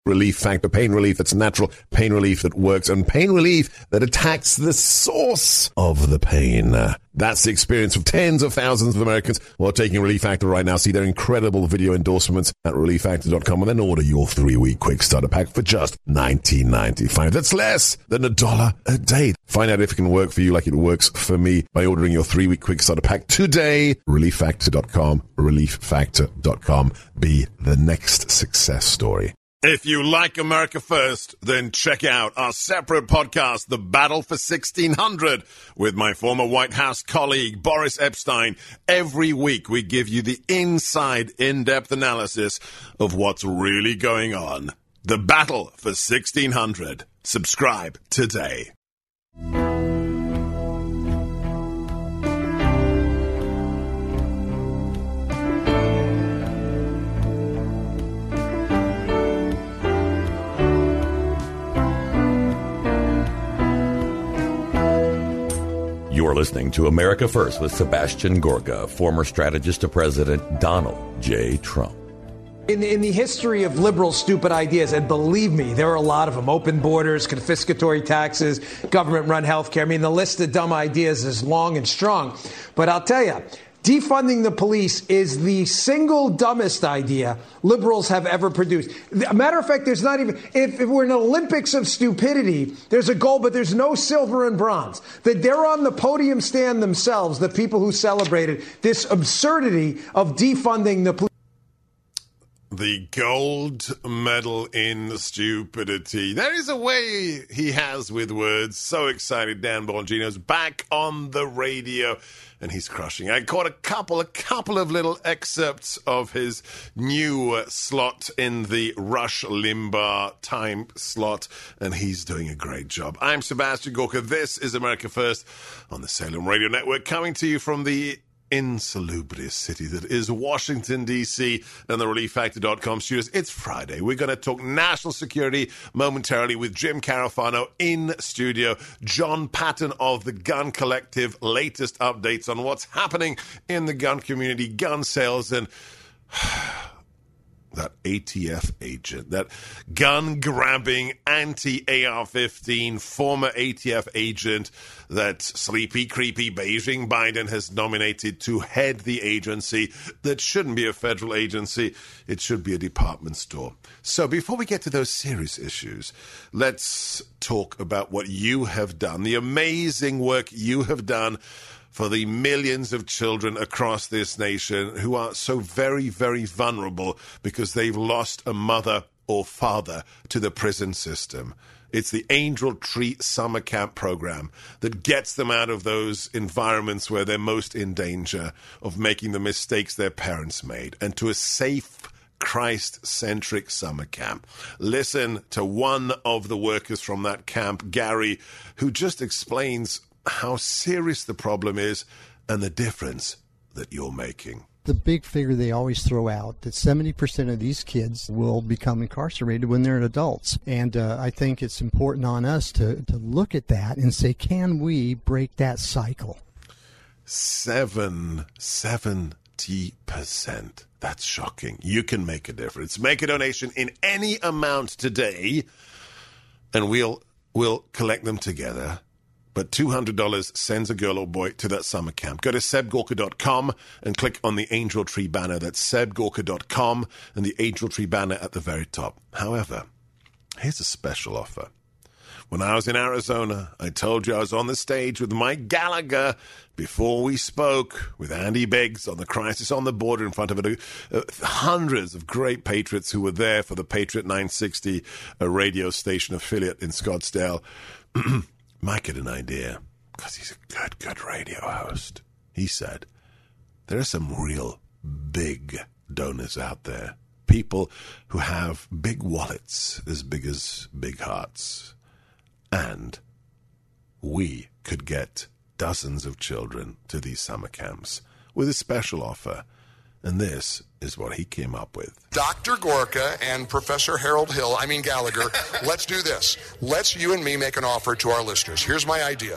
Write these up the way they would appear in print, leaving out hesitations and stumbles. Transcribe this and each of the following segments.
Relief Factor. Pain relief that's natural, pain relief that works, and pain relief that attacks the source of the pain. That's the experience of tens of thousands of Americans who are taking Relief Factor right now. See their incredible video endorsements at relieffactor.com and then order your 3-week quick starter pack for just $19.95. That's less than $1 a day. Find out if it can work for you like it works for me by ordering your 3-week quick starter pack today. relieffactor.com, relieffactor.com. Be the next success story. If you like America First, then check out our separate podcast, The Battle for 1600, with my former White House colleague, Boris Epshteyn. Every week, we give you the inside, in-depth analysis of what's really going on. The Battle for 1600. Subscribe today. You're listening to America First with Sebastian Gorka, former strategist to President Donald J. Trump. In the history of liberal stupid ideas, and believe me, there are a lot of them: open borders, confiscatory taxes, government-run health care. I mean, the list of dumb ideas is long and strong. But I'll tell you, defunding the police is the single dumbest idea liberals have ever produced. A matter of fact, there's not even, if we're in an Olympics of stupidity, there's a gold, but there's no silver and bronze. That they're on the podium stand themselves, the people who celebrated this absurdity of defunding the police. The gold medal in stupidity. There is a way he has with words. So excited. Dan Bongino's back on the radio, and he's crushing. I caught a couple of little excerpts of his new slot in the Rush Limbaugh time slot, and he's doing a great job. I'm Sebastian Gorka. This is America First on the Salem Radio Network, coming to you from the insalubrious city that is Washington, D.C. and the relieffactor.com studios. It's Friday. We're going to talk national security momentarily with Jim Carafano in studio. John Patton of the Gun Collective. Latest updates on what's happening in the gun community, gun sales, and that ATF agent, that gun-grabbing anti-AR-15 former ATF agent that sleepy, creepy Beijing Biden has nominated to head the agency that shouldn't be a federal agency. It should be a department store. So before we get to those serious issues, let's talk about what you have done, the amazing work you have done for the millions of children across this nation who are so very, very vulnerable because they've lost a mother or father to the prison system. It's the Angel Tree Summer Camp program that gets them out of those environments where they're most in danger of making the mistakes their parents made, and to a safe, Christ-centric summer camp. Listen to one of the workers from that camp, Gary, who just explains how serious the problem is and the difference that you're making. The big figure they always throw out, that 70% of these kids will become incarcerated when they're adults. And I think it's important on us to look at that and say, can we break that cycle? 70%. That's shocking. You can make a difference. Make a donation in any amount today, and we'll collect them together. But $200 sends a girl or boy to that summer camp. Go to sebgorka.com and click on the Angel Tree banner. That's sebgorka.com and the Angel Tree banner at the very top. However, here's a special offer. When I was in Arizona, I told you I was on the stage with Mike Gallagher before we spoke with Andy Biggs on the crisis on the border in front of hundreds of great patriots who were there for the Patriot 960, a radio station affiliate in Scottsdale. Mike had an idea, because he's a good radio host. He said, there are some real big donors out there, people who have big wallets as big hearts, and we could get dozens of children to these summer camps with a special offer. And this is what he came up with. Dr. Gorka and Professor Harold Gallagher, let's do this. Let's you and me make an offer to our listeners. Here's my idea.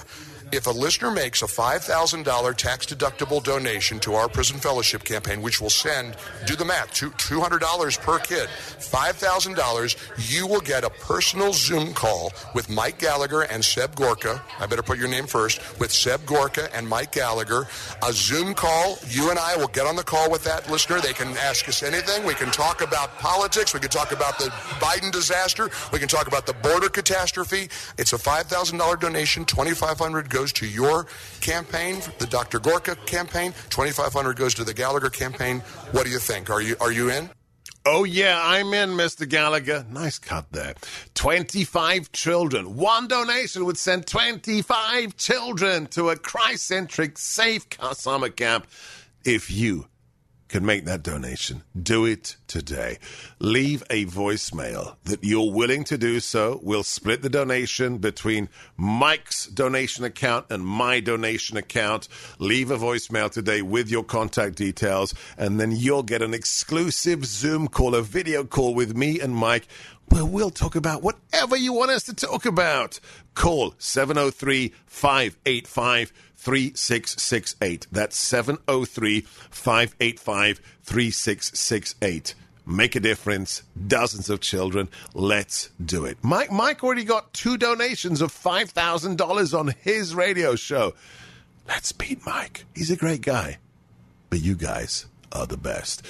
If a listener makes a $5,000 tax-deductible donation to our Prison Fellowship Campaign, which will send, do the math, $200 per kid, $5,000, you will get a personal Zoom call with Mike Gallagher and Seb Gorka. I better put your name first. With Seb Gorka and Mike Gallagher. A Zoom call. You and I will get on the call with that listener. They can ask us anything. We can talk about politics. We can talk about the Biden disaster. We can talk about the border catastrophe. It's a $5,000 donation. $2,500 goes to your campaign, the Dr. Gorka campaign. $2,500 goes to the Gallagher campaign. What do you think? Are you in? Oh, yeah, I'm in, Mr. Gallagher. Nice cut there. 25 children. One donation would send 25 children to a Christ-centric, safe summer camp. If you can make that donation, do it today. Leave a voicemail that you're willing to do so. We'll split the donation between Mike's donation account and my donation account. Leave a voicemail today with your contact details, and then you'll get an exclusive Zoom call, a video call with me and Mike, where we'll talk about whatever you want us to talk about. Call 703-585-3668. That's 703-585-3668. Make a difference. Dozens of children. Let's do it. Mike already got 2 donations of $5,000 on his radio show. Let's beat Mike. He's a great guy. But you guys are the best.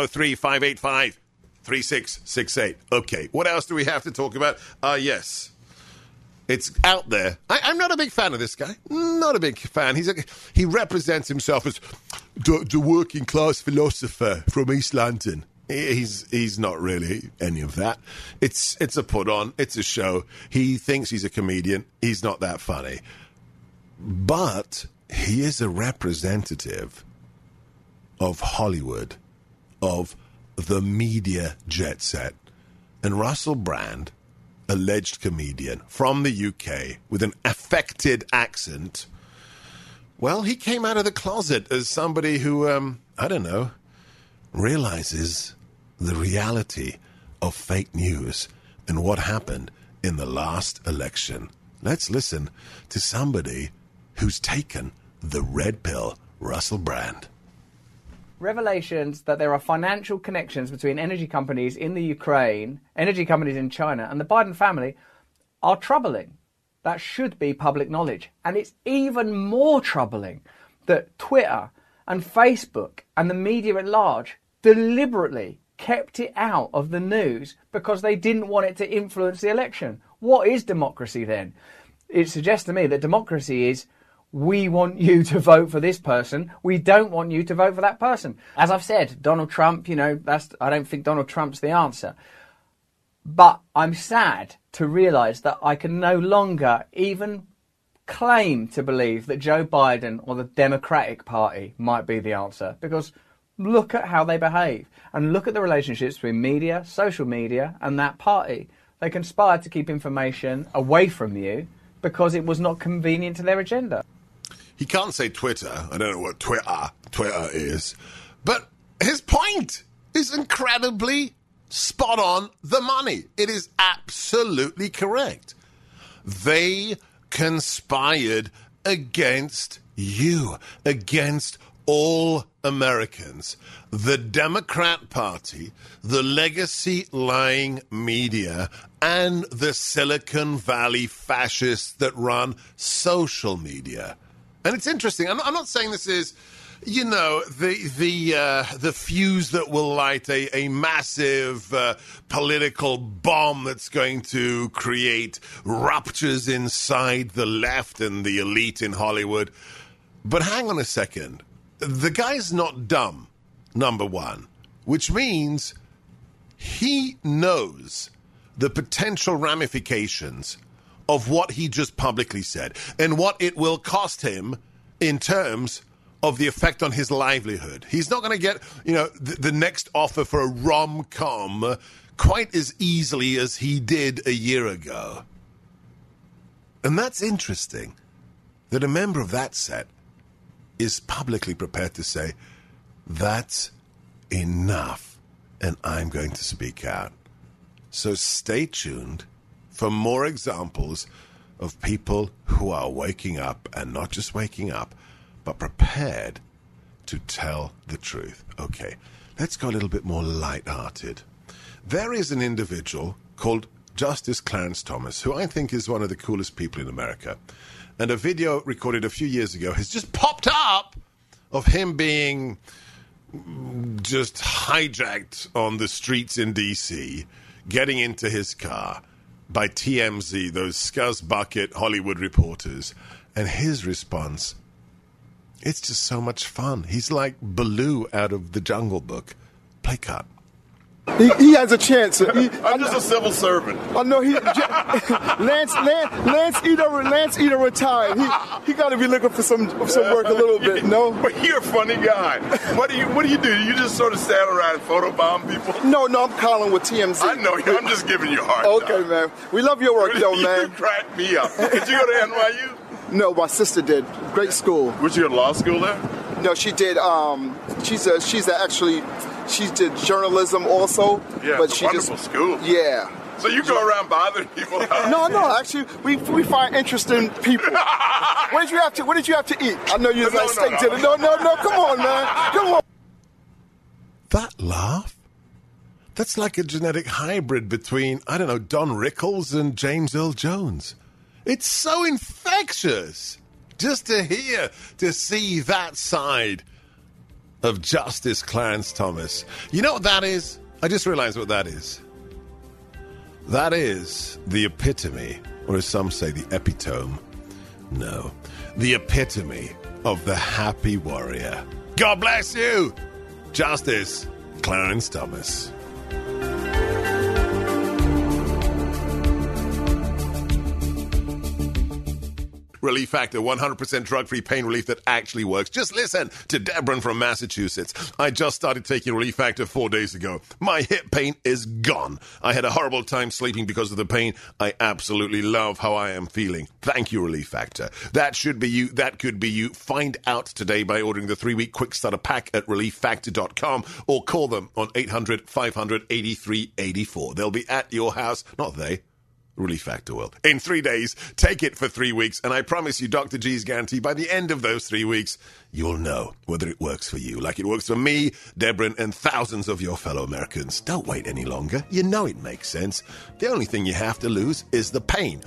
703-585-3668. Okay, what else do we have to talk about? Yes. It's out there. I'm not a big fan of this guy. Not a big fan. He represents himself as the working class philosopher from East London. He's not really any of that. It's a put on. It's a show. He thinks he's a comedian. He's not that funny. But he is a representative of Hollywood, of the media jet set. And Russell Brand, alleged comedian from the UK with an affected accent, well, he came out of the closet as somebody who, realizes the reality of fake news and what happened in the last election. Let's listen to somebody who's taken the red pill, Russell Brand. Revelations that there are financial connections between energy companies in the Ukraine, energy companies in China, and the Biden family are troubling. That should be public knowledge. And it's even more troubling that Twitter and Facebook and the media at large deliberately kept it out of the news because they didn't want it to influence the election. What is democracy then? It suggests to me that democracy is, we want you to vote for this person. We don't want you to vote for that person. As I've said, Donald Trump, I don't think Donald Trump's the answer. But I'm sad to realise that I can no longer even claim to believe that Joe Biden or the Democratic Party might be the answer. Because look at how they behave. And look at the relationships between media, social media, and that party. They conspired to keep information away from you because it was not convenient to their agenda. He can't say Twitter. I don't know what Twitter is. But his point is incredibly spot on the money. It is absolutely correct. They conspired against you, against all Americans. The Democrat Party, the legacy-lying media, and the Silicon Valley fascists that run social media. And it's interesting. I'm not saying this is, the fuse that will light a massive political bomb that's going to create ruptures inside the left and the elite in Hollywood. But hang on a second. The guy's not dumb, number one, which means he knows the potential ramifications of what he just publicly said and what it will cost him in terms of the effect on his livelihood. He's not going to get, the next offer for a rom-com quite as easily as he did a year ago. And that's interesting that a member of that set is publicly prepared to say, that's enough, and I'm going to speak out. So stay tuned for more examples of people who are waking up, and not just waking up, but prepared to tell the truth. Okay, let's go a little bit more lighthearted. There is an individual called Justice Clarence Thomas, who I think is one of the coolest people in America. And a video recorded a few years ago has just popped up of him being just hijacked on the streets in D.C., getting into his car by TMZ, those scuzz-bucket Hollywood reporters. And his response, it's just so much fun. He's like Baloo out of The Jungle Book. Play cut. He has a chance. I'm just a civil servant. I know Lance Eder retired. He got to be looking for some work a little bit. No, but you're a funny guy. What do you do? You just sort of stand around and photobomb people? No, I'm calling with TMZ. I know you. I'm just giving you a hard Okay, time. man. We love your work, though, man. You crack me up. Did you go to NYU? No, my sister did. Great school. Was you in law school there? No, she did. She did journalism also. Yeah, but it's she a wonderful school. Yeah. So you go around bothering people? No. Actually, we find interesting people. What did you have to eat? I know you was like steak dinner. No. Come on, man. Come on. That laugh? That's like a genetic hybrid between, I don't know, Don Rickles and James Earl Jones. It's so infectious just to see that side of Justice Clarence Thomas. You know what that is? I just realized what that is. That is the epitome, or as some say, the epitome. No, the epitome of the happy warrior. God bless you, Justice Clarence Thomas. Relief Factor, 100% drug-free pain relief that actually works. Just listen to Deborah from Massachusetts. I just started taking Relief Factor 4 days ago. My hip pain is gone. I had a horrible time sleeping because of the pain. I absolutely love how I am feeling. Thank you, Relief Factor. That should be you. That could be you. Find out today by ordering the 3-week quick starter pack at relieffactor.com or call them on 800-500-8384. They'll be at your house. Not they. Relief Factor will. In 3 days, take it for 3 weeks, and I promise you, Dr. G's guarantee, by the end of those 3 weeks, you'll know whether it works for you, like it works for me, Deborah, and thousands of your fellow Americans. Don't wait any longer. You know it makes sense. The only thing you have to lose is the pain.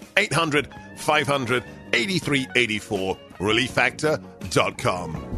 800-500-8384. relieffactor.com.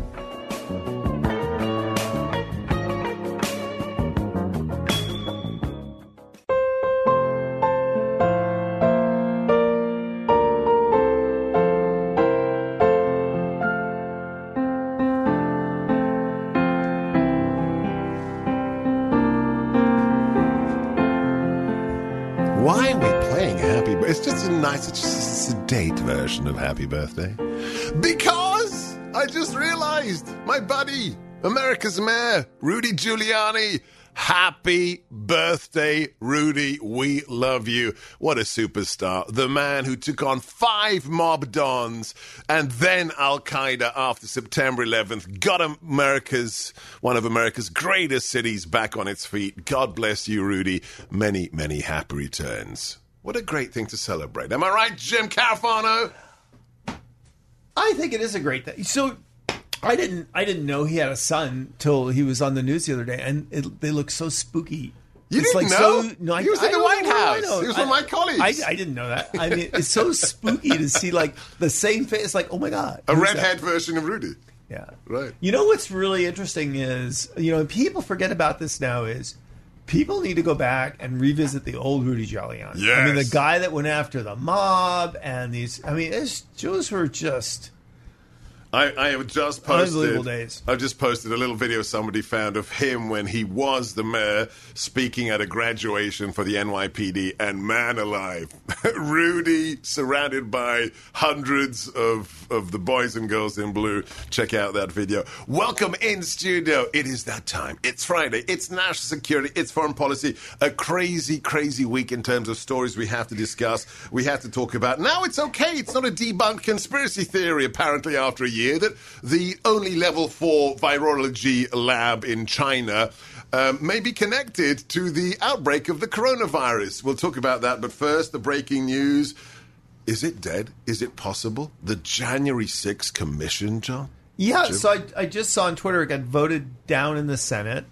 Why are we playing Happy Birthday? It's just it's just a sedate version of Happy Birthday. Because I just realized my buddy, America's Mayor, Rudy Giuliani. Happy birthday, Rudy. We love you. What a superstar. The man who took on 5 mob dons and then Al-Qaeda after September 11th, got one of America's greatest cities back on its feet. God bless you, Rudy. Many, many happy returns. What a great thing to celebrate. Am I right, Jim Carafano? I think it is a great thing. So I didn't know he had a son till he was on the news the other day, and they look so spooky. You it's didn't like know? No, he was in the White House. He was one of my colleagues. I didn't know that. I mean, it's so spooky to see like the same face. It's like, oh my God. A redhead version of Rudy. Yeah. Right. You know what's really interesting is, people forget about this now is people need to go back and revisit the old Rudy Giuliani. Yes. I mean, the guy that went after the mob and those were just... I have just unbelievable days. I've just posted a little video somebody found of him when he was the mayor speaking at a graduation for the NYPD, and man alive, Rudy surrounded by hundreds of the boys and girls in blue. Check out that video. Welcome in studio. It is that time. It's Friday. It's national security. It's foreign policy. A crazy, crazy week in terms of stories we have to discuss. We have to talk about. Now it's okay. It's not a debunked conspiracy theory, apparently, after a year, that the only level 4 virology lab in China may be connected to the outbreak of the coronavirus. We'll talk about that, but first, the breaking news. Is it dead? Is it possible? The January 6th commission, John? Yeah, Jim? so I just saw on Twitter it got voted down in the Senate.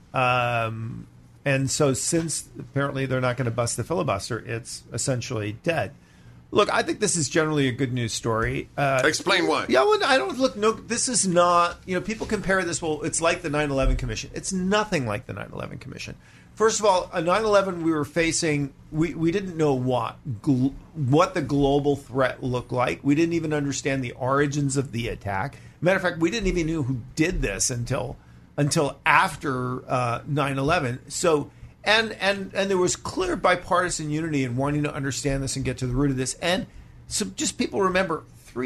And so since apparently they're not going to bust the filibuster, it's essentially dead. Look, I think this is generally a good news story. Explain why. Yeah, well, I don't look. No, this is not. People compare this. Well, it's like the 9/11 Commission. It's nothing like the 9/11 Commission. First of all, a 9/11 we were facing. We didn't know what the global threat looked like. We didn't even understand the origins of the attack. Matter of fact, we didn't even know who did this until after 9/11. So. And there was clear bipartisan unity in wanting to understand this and get to the root of this. And so just people remember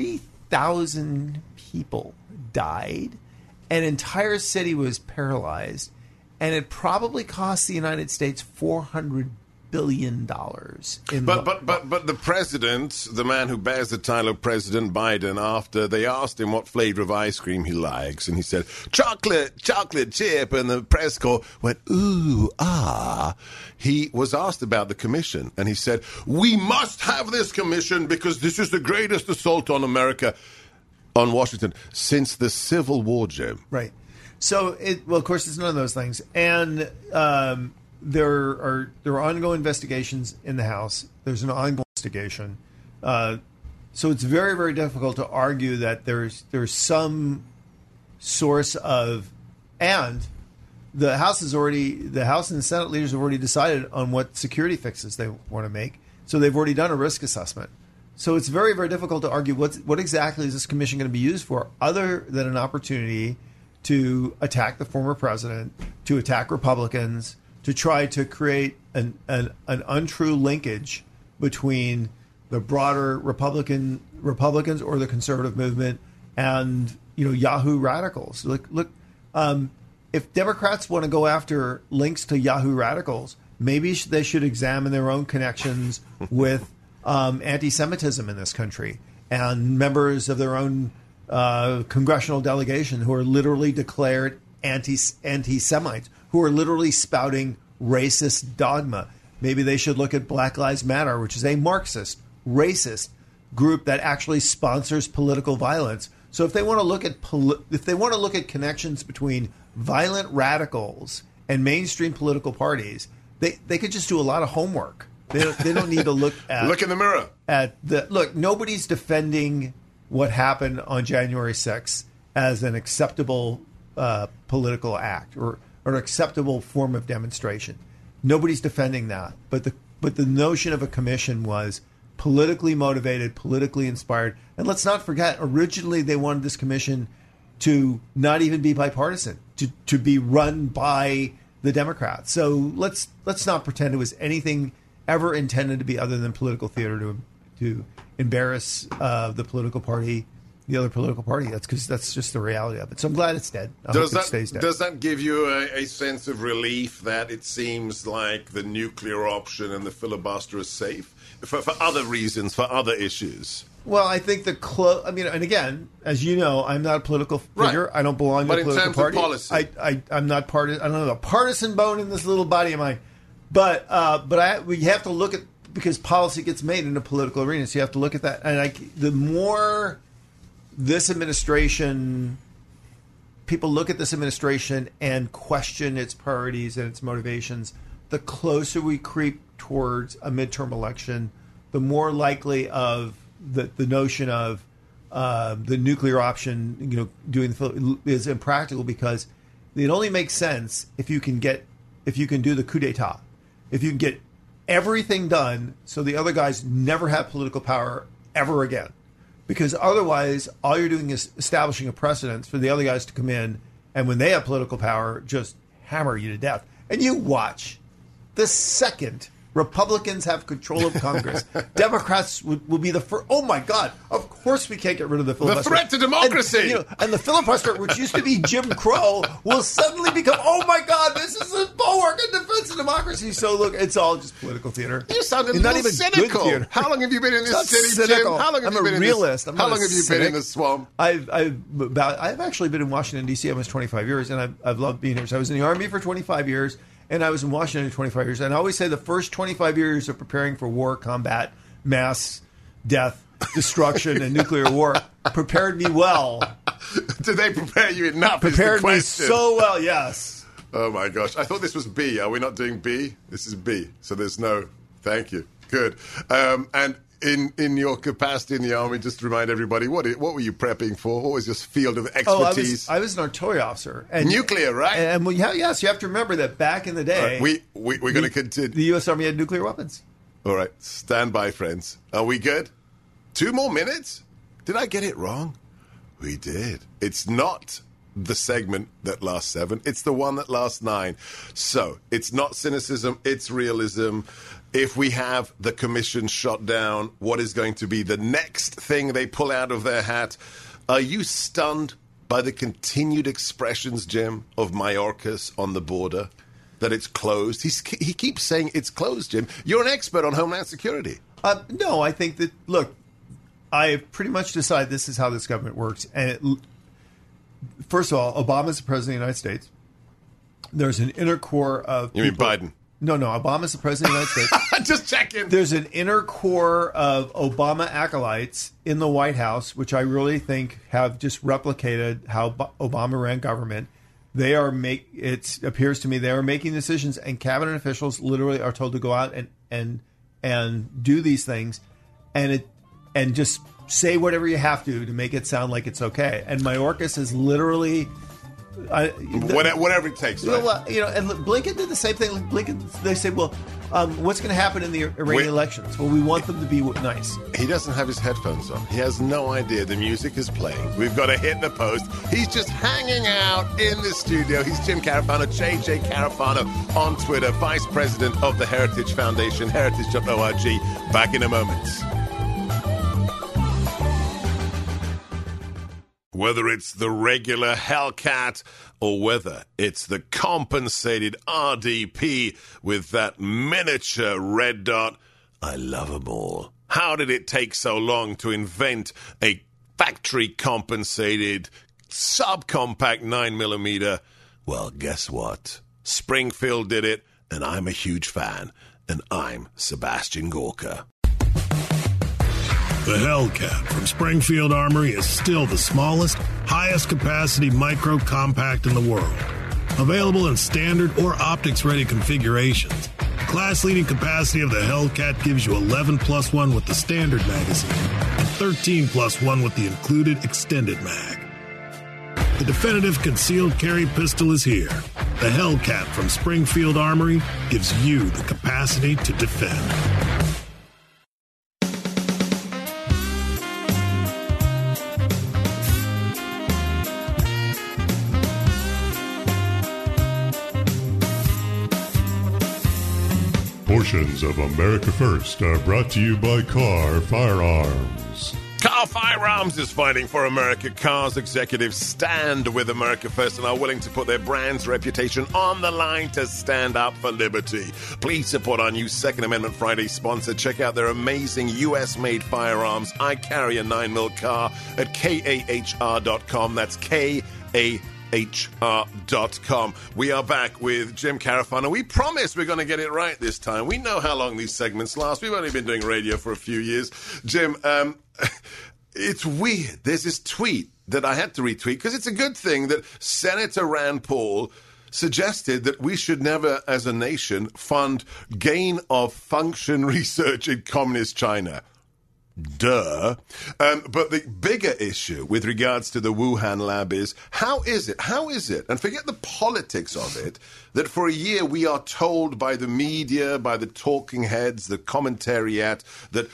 3,000 people died. An entire city was paralyzed. And it probably cost the United States $400 billion. But the president, the man who bears the title of President Biden, after they asked him what flavor of ice cream he likes, and he said, chocolate chip, and the press corps went, ooh, ah. He was asked about the commission, and he said, we must have this commission because this is the greatest assault on America, on Washington, since the Civil War, Jim. Right. So, of course, it's none of those things. And there are ongoing investigations in the House. There's an ongoing investigation. So it's very, very difficult to argue that there's some source of, and the House and the Senate leaders have already decided on what security fixes they want to make. So they've already done a risk assessment. So it's very, very difficult to argue what exactly is this commission going to be used for, other than an opportunity to attack the former president, to attack Republicans, to try to create an untrue linkage between the broader Republicans or the conservative movement and Yahoo radicals. Look, if Democrats want to go after links to Yahoo radicals, maybe they should examine their own connections with anti-Semitism in this country and members of their own congressional delegation who are literally declared anti-Semites, who are literally spouting racist dogma. Maybe they should look at Black Lives Matter, which is a Marxist, racist group that actually sponsors political violence. So if they want to look at connections between violent radicals and mainstream political parties, they could just do a lot of homework. They don't need to look at look in the mirror. Nobody's defending what happened on January 6th as an acceptable political act or an acceptable form of demonstration. Nobody's defending that. But the notion of a commission was politically motivated, politically inspired. And let's not forget, originally they wanted this commission to not even be bipartisan, to be run by the Democrats. So let's not pretend it was anything ever intended to be other than political theater to embarrass the political party, the other political party. That's just the reality of it. So I'm glad it's dead. I hope it stays dead. Does that give you a sense of relief that it seems like the nuclear option and the filibuster is safe for other reasons, for other issues? Well, I think and again, as you know, I'm not a political figure. Right. I don't belong to a political party. But in terms of policy, I'm not partisan. I don't have a partisan bone in this little body of mine. But we have to look at, because policy gets made in the political arena, so you have to look at that. And the more this administration, people look at this administration and question its priorities and its motivations, the closer we creep towards a midterm election, the more likely of the notion of the nuclear option, is impractical, because it only makes sense if you can do the coup d'etat, if you can get everything done so the other guys never have political power ever again. Because otherwise, all you're doing is establishing a precedent for the other guys to come in, and when they have political power, just hammer you to death. And you watch. The second Republicans have control of Congress, Democrats will be the first. Oh, my God. Of course we can't get rid of the filibuster. The threat to democracy. And the filibuster, which used to be Jim Crow, will suddenly become, oh, my God, this is a bulwark in defense of democracy. So, look, it's all just political theater. You sound a little cynical. How long have you been in this city, Jim? How long have you been a realist. How long have you been in the swamp? I've actually been in Washington, D.C. almost 25 years, and I've loved being here. So I was in the Army for 25 years. And I was in Washington for 25 years. And I always say the first 25 years of preparing for war, combat, mass death destruction and nuclear war prepared me well. Did they prepare you enough? Prepared me so well, yes. Oh, my gosh. I thought this was B. Are we not doing B? This is B. So there's no... Thank you. Good. And in your capacity in the Army, just to remind everybody, what were you prepping for? What was your field of expertise? I was an artillery officer. And nuclear, right? And yes, you have to remember that back in the day... We're going to continue. The U.S. Army had nuclear weapons. All right. Stand by, friends. Are we good? 2 more minutes? Did I get it wrong? We did. It's not the segment that lasts 7. It's the one that lasts 9. So it's not cynicism. It's realism. If we have the commission shot down, what is going to be the next thing they pull out of their hat? Are you stunned by the continued expressions, Jim, of Mayorkas on the border? That it's closed? He keeps saying it's closed, Jim. You're an expert on Homeland Security. No, I think that, look, I pretty much decided this is how this government works. And first of all, Obama's the president of the United States. There's an inner core of people. You mean Biden? No, Obama's the president of the United States. Just checking. There's an inner core of Obama acolytes in the White House, which I really think have just replicated how Obama ran government. They are it appears to me they are making decisions, and cabinet officials literally are told to go out and do these things, and just say whatever you have to make it sound like it's okay. And Mayorkas is literally whatever it takes. Right? And Blinken did the same thing. Blinken, they say, well, what's going to happen in the Iranian elections? Well, we want them to be nice. He doesn't have his headphones on. He has no idea the music is playing. We've got to hit the post. He's just hanging out in the studio. He's Jim Carafano, JJ Carafano on Twitter, Vice President of the Heritage Foundation, heritage.org. Back in a moment. Whether it's the regular Hellcat or whether it's the compensated RDP with that miniature red dot, I love them all. How did it take so long to invent a factory-compensated subcompact 9mm? Well, guess what? Springfield did it, and I'm a huge fan, and I'm Sebastian Gorka. The Hellcat from Springfield Armory is still the smallest, highest capacity micro compact in the world. Available in standard or optics-ready configurations. The class-leading capacity of the Hellcat gives you 11+1 with the standard magazine and 13+1 with the included extended mag. The definitive concealed carry pistol is here. The Hellcat from Springfield Armory gives you the capacity to defend. Portions of America First are brought to you by Carr Firearms. Carr Firearms is fighting for America. Carr's executives stand with America First and are willing to put their brand's reputation on the line to stand up for liberty. Please support our new Second Amendment Friday sponsor. Check out their amazing U.S.-made firearms. I carry a 9mm Carr at KAHR.com. That's KAHR.com. We are back with Jim Carafano. We promise we're going to get it right this time. We know how long these segments last. We've only been doing radio for a few years. Jim, it's weird. There's this tweet that I had to retweet because it's a good thing that Senator Rand Paul suggested that we should never, as a nation, fund gain-of-function research in communist China. Duh. But the bigger issue with regards to the Wuhan lab is, how is it, and forget the politics of it, that for a year we are told by the media, by the talking heads, the commentariat, that,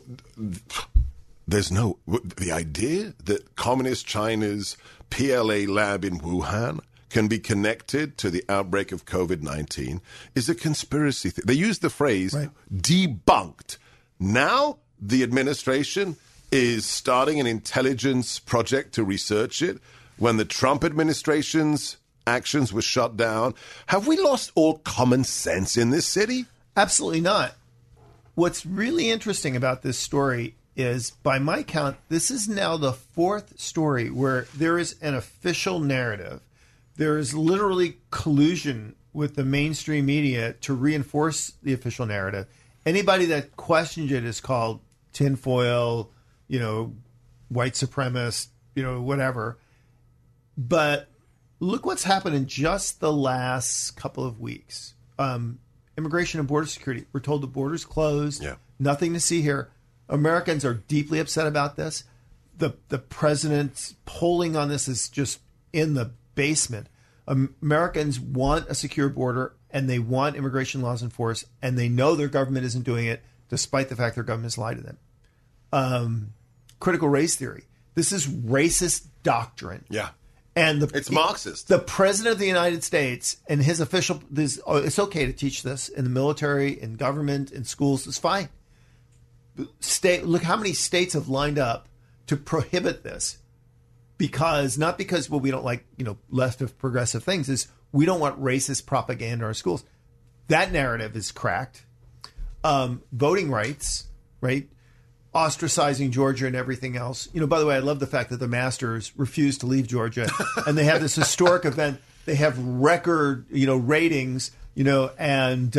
the idea that communist China's PLA lab in Wuhan can be connected to the outbreak of COVID-19 is a conspiracy theory. They use the phrase debunked. Now, the administration is starting an intelligence project to research it. When the Trump administration's actions were shut down, have we lost all common sense in this city? Absolutely not. What's really interesting about this story is, by my count, this is now the 4th story where there is an official narrative. There is literally collusion with the mainstream media to reinforce the official narrative. Anybody that questions it is called tinfoil, white supremacist, whatever. But look what's happened in just the last couple of weeks. Immigration and border security. We're told the border's closed. Yeah. Nothing to see here. Americans are deeply upset about this. The president's polling on this is just in the basement. Americans want a secure border, and they want immigration laws enforced, and they know their government isn't doing it, despite the fact their government's lied to them. Critical race theory. This is racist doctrine. Yeah. And it's Marxist. The president of the United States and his official, it's okay to teach this in the military, in government, in schools. It's fine. Look how many states have lined up to prohibit this, not because we don't like left of progressive things. Is we don't want racist propaganda in our schools. That narrative is cracked. Voting rights, right? Ostracizing Georgia and everything else. By the way, I love the fact that the Masters refused to leave Georgia, and they have this historic event. They have record, ratings, and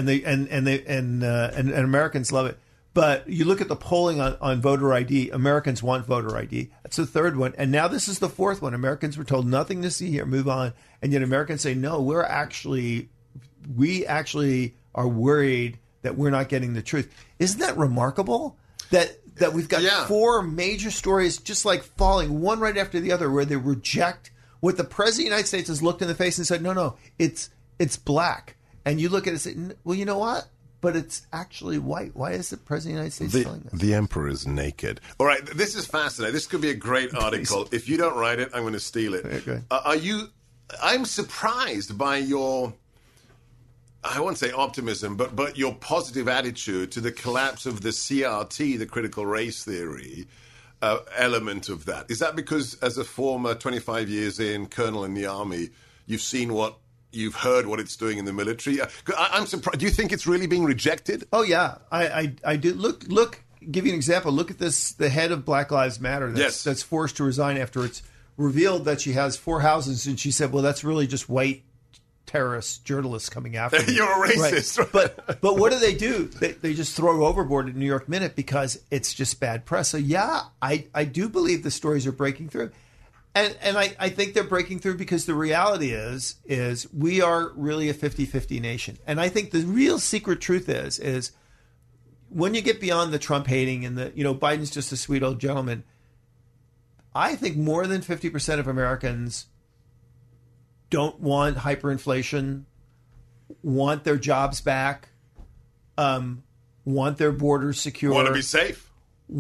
Americans love it. But you look at the polling on voter ID. Americans want voter ID. That's the third one, and now this is the fourth one. Americans were told nothing to see here, move on, and yet Americans say no. We actually are worried that we're not getting the truth. Isn't that remarkable? That we've got four major stories just like falling one right after the other, where they reject what the president of the United States has looked in the face and said, no, it's black. And you look at it and say, well, you know what? But it's actually white. Why is the president of the United States telling this? The emperor is naked. All right, this is fascinating. This could be a great article. If you don't write it, I'm going to steal it. Okay. I'm surprised by your, I won't say optimism, but your positive attitude to the collapse of the CRT, the critical race theory element of that. Is that because, as a former 25 years in colonel in the army, you've heard what it's doing in the military? I'm surprised. Do you think it's really being rejected? Oh yeah, I do. Look. Give you an example. Look at this. The head of Black Lives Matter. That's forced to resign after it's revealed that she has 4 houses, and she said, "Well, that's really just white terrorist journalists coming after me." You're a racist. Right. But what do? They just throw overboard at New York Minute because it's just bad press. So yeah, I do believe the stories are breaking through. And I think they're breaking through because the reality is we are really a 50-50 nation. And I think the real secret truth is when you get beyond the Trump hating and Biden's just a sweet old gentleman, I think more than 50% of Americans don't want hyperinflation, want their jobs back, want their borders secure. Want to be safe.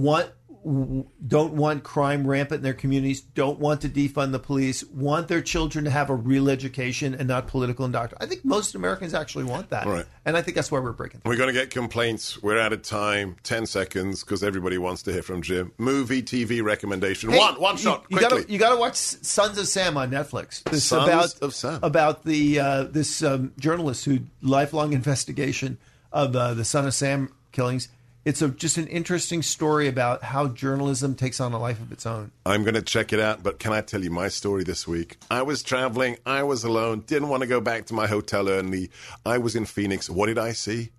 Don't want crime rampant in their communities, don't want to defund the police, want their children to have a real education and not political indoctrination. I think most Americans actually want that. Right. And I think that's why we're breaking through. We're going to get complaints. We're out of time. 10 seconds, because everybody wants to hear from Jim. Movie, TV recommendation. Hey, one shot, quickly. You got to watch Sons of Sam on Netflix. Sons of Sam. About this journalist who lifelong investigation of the Son of Sam killings. It's just an interesting story about how journalism takes on a life of its own. I'm going to check it out, but can I tell you my story this week? I was traveling. I was alone. Didn't want to go back to my hotel early. I was in Phoenix. What did I see?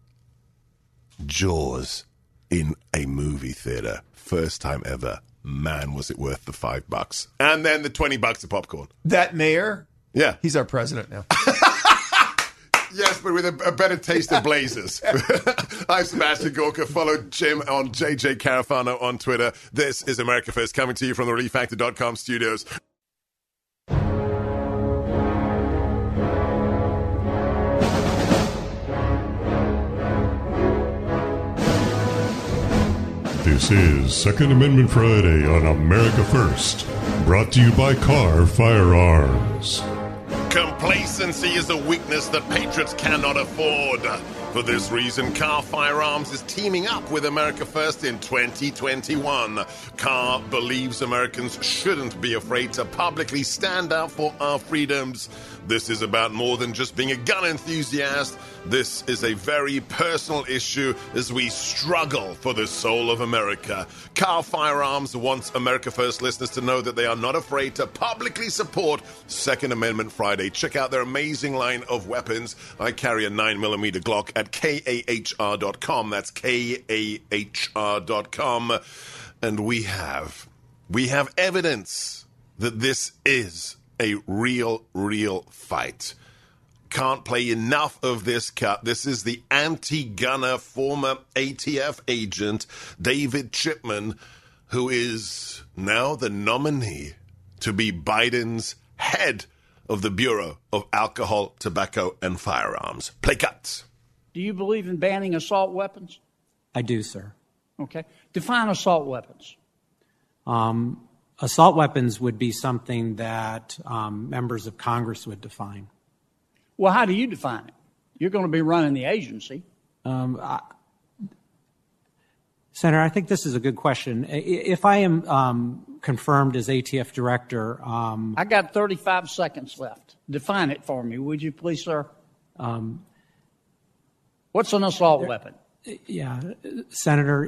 Jaws in a movie theater. First time ever. Man, was it worth the $5. And then the $20 of popcorn. That mayor? Yeah. He's our president now. Yes, but with a better taste of blazers. I'm Sebastian Gorka. Follow Jim on JJ Carafano on Twitter. This is America First, coming to you from the ReliefFactor.com studios. This is Second Amendment Friday on America First, brought to you by Carr Firearms. Complacency is a weakness that patriots cannot afford. For this reason, Carr Firearms is teaming up with America First in 2021. Carr believes Americans shouldn't be afraid to publicly stand up for our freedoms. This is about more than just being a gun enthusiast. This is a very personal issue as we struggle for the soul of America. Carr Firearms wants America First listeners to know that they are not afraid to publicly support Second Amendment Friday. Check out their amazing line of weapons. I carry a 9mm Glock at KAHR.com. That's KAHR.com. and we have evidence that this is a real fight. Can't play enough of this cut. This is the anti-gunner former ATF agent David Chipman, who is now the nominee to be Biden's head of the Bureau of Alcohol, Tobacco, and Firearms. Play cuts. Do you believe in banning assault weapons? I do, sir. Okay. Define assault weapons. Assault weapons would be something that members of Congress would define. Well, how do you define it? You're going to be running the agency. Senator, I think this is a good question. If I am confirmed as ATF director... I got 35 seconds left. Define it for me, would you please, sir? What's an assault weapon? Yeah, Senator,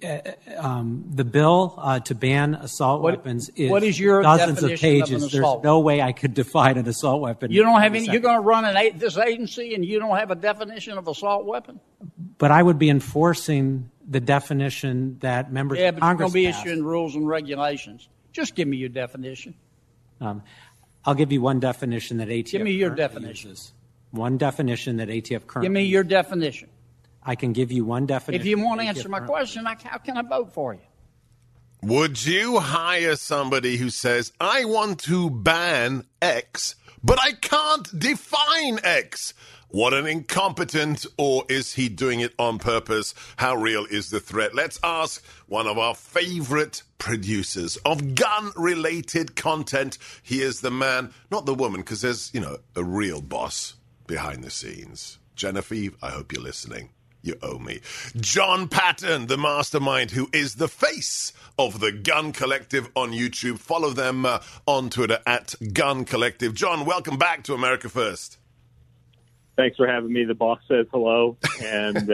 the bill to ban assault weapons is what is your dozens of definition pages. of an assault There's no way I could define an assault weapon. You don't have any. You're going to run this agency, and you don't have a definition of assault weapon. But I would be enforcing the definition that members of Congress you're going to be passed. issuing rules and regulations. Just give me your definition. I'll give you one definition that ATF. Give me your definition. Uses. One definition that ATF currently. Give me your definition. I can give you one definition. If you won't answer my question, how can I vote for you? Would you hire somebody who says, I want to ban X, but I can't define X? What an incompetent, or is he doing it on purpose? How real is the threat? Let's ask one of our favorite producers of gun-related content. He is the man, not the woman, because there's, a real boss behind the scenes. Genevieve, I hope you're listening. You owe me. John Patton, the mastermind who is the face of the Gun Collective on YouTube. Follow them on Twitter at Gun Collective. John, welcome back to America First. Thanks for having me. The boss says hello. And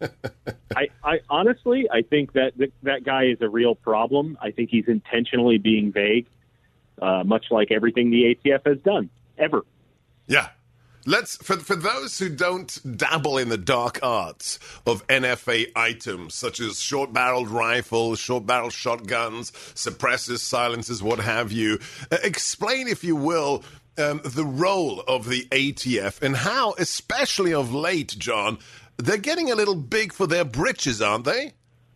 I honestly, I think that guy is a real problem. I think he's intentionally being vague, much like everything the ATF has done, ever. Yeah. Let's for those who don't dabble in the dark arts of NFA items such as short-barreled rifles, short-barreled shotguns, suppressors, silencers, what have you, explain, if you will, the role of the ATF and how, especially of late, John, they're getting a little big for their britches, aren't they?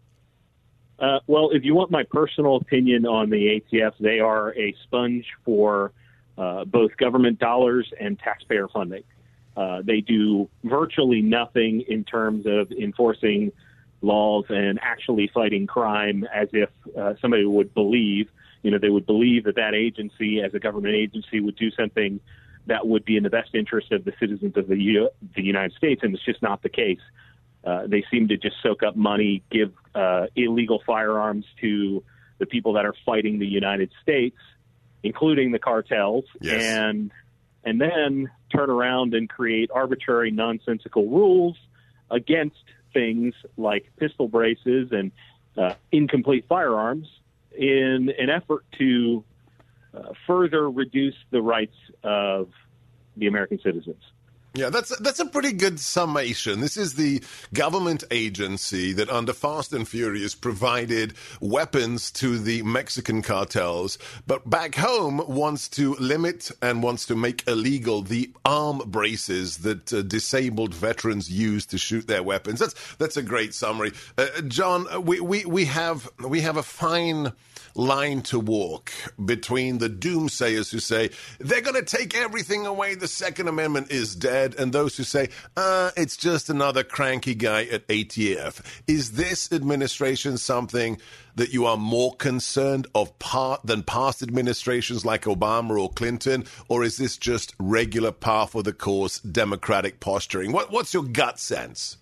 Well, if you want my personal opinion on the ATF, they are a sponge for both government dollars and taxpayer funding. They do virtually nothing in terms of enforcing laws and actually fighting crime, as if somebody would believe, they would believe that agency as a government agency would do something that would be in the best interest of the citizens of the United States, and it's just not the case. They seem to just soak up money, give illegal firearms to the people that are fighting the United States, including the cartels, yes. and then turn around and create arbitrary, nonsensical rules against things like pistol braces and incomplete firearms in an effort to further reduce the rights of the American citizens. Yeah, that's a pretty good summation. This is the government agency that under Fast and Furious provided weapons to the Mexican cartels, but back home wants to limit and wants to make illegal the arm braces that disabled veterans use to shoot their weapons. That's a great summary. John, we have a fine line to walk between the doomsayers who say they're going to take everything away, the Second Amendment is dead, and those who say it's just another cranky guy at ATF. Is this administration something that you are more concerned of than past administrations like Obama or Clinton, or is this just regular par for the course Democratic posturing? What's your gut sense?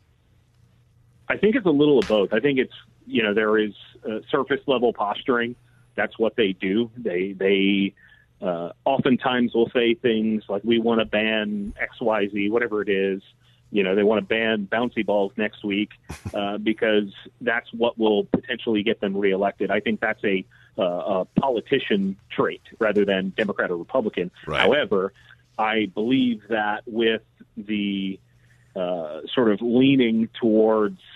I think it's a little of both. I think it's, there is surface level posturing. That's what they do. They oftentimes will say things like, we want to ban XYZ, whatever it is. They want to ban bouncy balls next week because that's what will potentially get them reelected. I think that's a politician trait rather than Democrat or Republican. Right. However, I believe that with the sort of leaning towards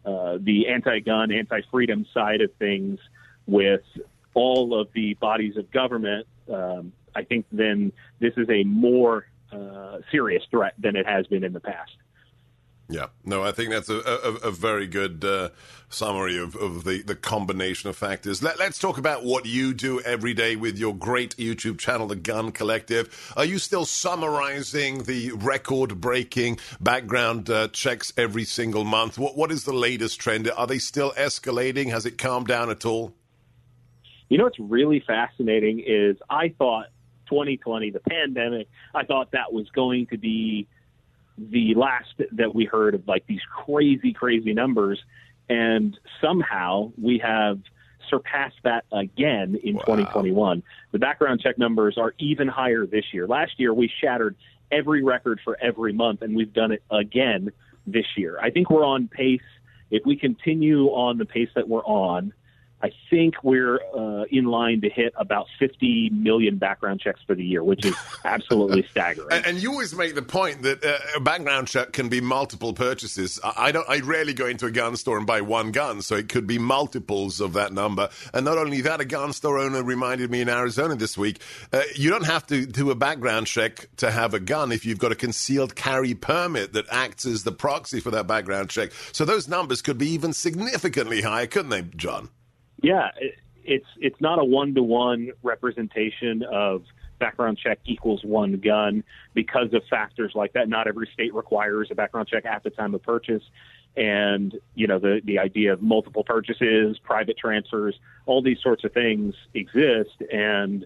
the anti-gun, anti-freedom side of things with all of the bodies of government, I think then this is a more serious threat than it has been in the past. Yeah, no, I think that's a very good summary of the combination of factors. Let's talk about what you do every day with your great YouTube channel, The Gun Collective. Are you still summarizing the record-breaking background checks every single month? What is the latest trend? Are they still escalating? Has it calmed down at all? You know what's really fascinating is I thought 2020, the pandemic, I thought that was going to be the last that we heard of like these crazy numbers. And somehow we have surpassed that again in 2021. The background check numbers are even higher this year. Last year we shattered every record for every month, and we've done it again this year. I think we're on pace. If we continue on the pace that we're on, I think we're in line to hit about 50 million background checks for the year, which is absolutely staggering. And you always make the point that a background check can be multiple purchases. I rarely go into a gun store and buy one gun, so it could be multiples of that number. And not only that, a gun store owner reminded me in Arizona this week, you don't have to do a background check to have a gun if you've got a concealed carry permit that acts as the proxy for that background check. So those numbers could be even significantly higher, couldn't they, John? Yeah, it's not a one-to-one representation of background check equals one gun because of factors like that. Not every state requires a background check at the time of purchase. And, you know, the idea of multiple purchases, private transfers, all these sorts of things exist. And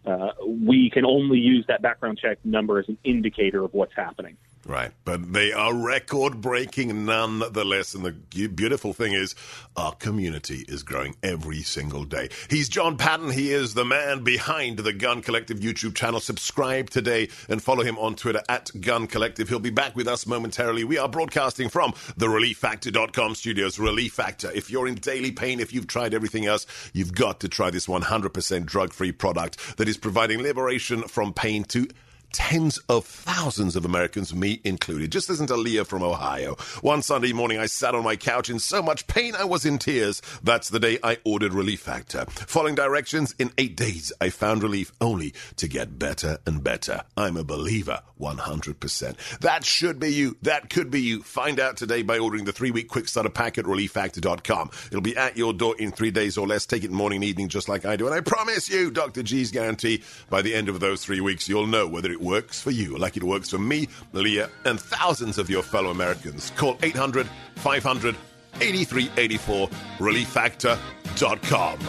we can only use that background check number as an indicator of what's happening. Right, but they are record-breaking nonetheless, and the beautiful thing is our community is growing every single day. He's John Patton. He is the man behind the Gun Collective YouTube channel. Subscribe today and follow him on Twitter at Gun Collective. He'll be back with us momentarily. We are broadcasting from the ReliefFactor.com studios. Relief Factor. If you're in daily pain, if you've tried everything else, you've got to try this 100% drug-free product that is providing liberation from pain to tens of thousands of Americans, me included. Just listen to Leah from Ohio. One Sunday morning, I sat on my couch in so much pain I was in tears. That's the day I ordered Relief Factor. Following directions, in 8 days, I found relief only to get better and better. I'm a believer, 100%. That should be you. That could be you. Find out today by ordering the 3-week quick starter pack at ReliefFactor.com. It'll be at your door in 3 days or less. Take it morning and evening just like I do. And I promise you, Dr. G's guarantee, by the end of those 3 weeks, you'll know whether it works for you like it works for me, Leah, and thousands of your fellow Americans. Call 800-500-8384, ReliefFactor.com.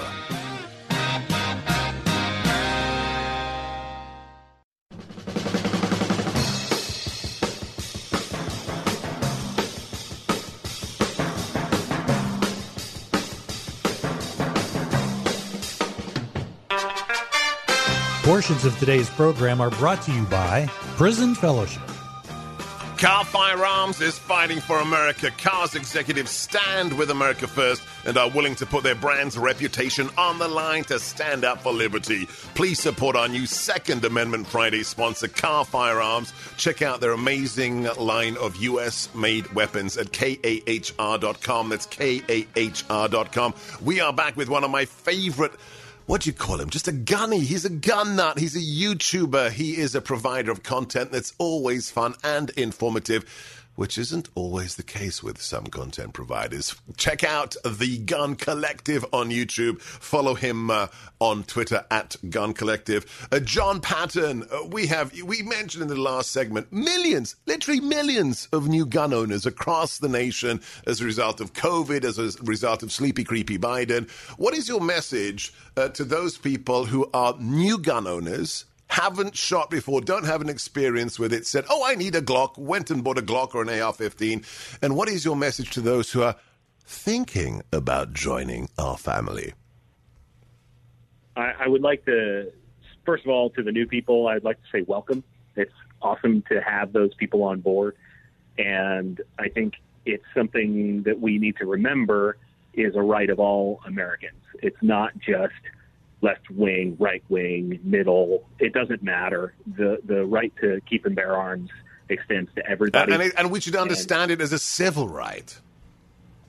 Portions of today's program are brought to you by Prison Fellowship. Car Firearms is fighting for America. Car's executives stand with America first and are willing to put their brand's reputation on the line to stand up for liberty. Please support our new Second Amendment Friday sponsor, Car Firearms. Check out their amazing line of U.S.-made weapons at KAHR.com. That's KAHR.com. We are back with one of my favorite... What do you call him? Just a gunny. He's a gun nut. He's a YouTuber. He is a provider of content that's always fun and informative, which isn't always the case with some content providers. Check out The Gun Collective on YouTube. Follow him on Twitter at Gun Collective. John Patton, we mentioned in the last segment, literally millions of new gun owners across the nation as a result of COVID, as a result of sleepy, creepy Biden. What is your message to those people who are new gun owners, haven't shot before, don't have an experience with it, said, I need a Glock, went and bought a Glock or an AR-15. And what is your message to those who are thinking about joining our family? I would like to, first of all, to the new people, I'd like to say welcome. It's awesome to have those people on board. And I think it's something that we need to remember is a right of all Americans. It's not just left wing, right wing, middle. It doesn't matter. The right to keep and bear arms extends to everybody. And we should understand it as a civil right.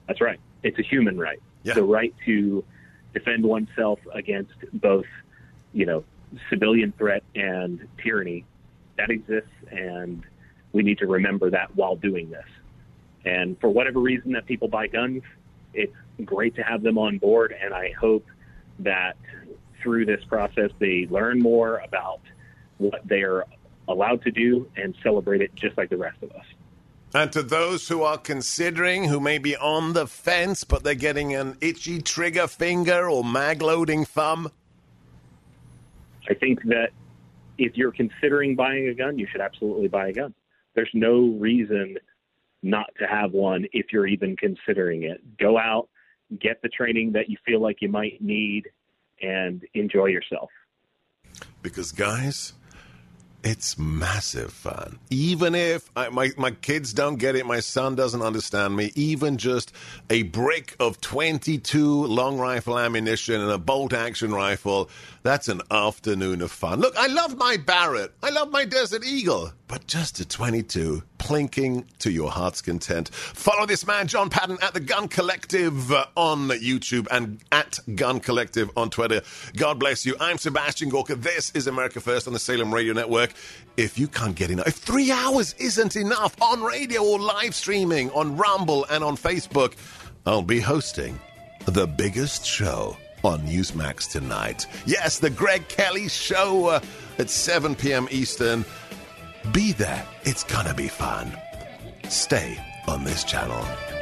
That's right. It's a human right. Yeah. The right to defend oneself against both, civilian threat and tyranny. That exists, and we need to remember that while doing this. And for whatever reason that people buy guns, it's great to have them on board, and I hope that through this process they learn more about what they're allowed to do and celebrate it just like the rest of us. And to those who are considering, who may be on the fence, but they're getting an itchy trigger finger or mag-loading thumb? I think that if you're considering buying a gun, you should absolutely buy a gun. There's no reason not to have one if you're even considering it. Go out, get the training that you feel like you might need, and enjoy yourself. Because, guys, it's massive fun. Even if my kids don't get it, my son doesn't understand me, even just a brick of 22 long rifle ammunition and a bolt-action rifle, that's an afternoon of fun. Look, I love my Barrett. I love my Desert Eagle. But just a 22, plinking to your heart's content. Follow this man, John Patton, at The Gun Collective on YouTube and at Gun Collective on Twitter. God bless you. I'm Sebastian Gorka. This is America First on the Salem Radio Network. If you can't get enough, if 3 hours isn't enough on radio or live streaming on Rumble and on Facebook, I'll be hosting the biggest show on Newsmax tonight. Yes, the Greg Kelly Show at 7 p.m. Eastern. Be there. It's gonna be fun. Stay on this channel.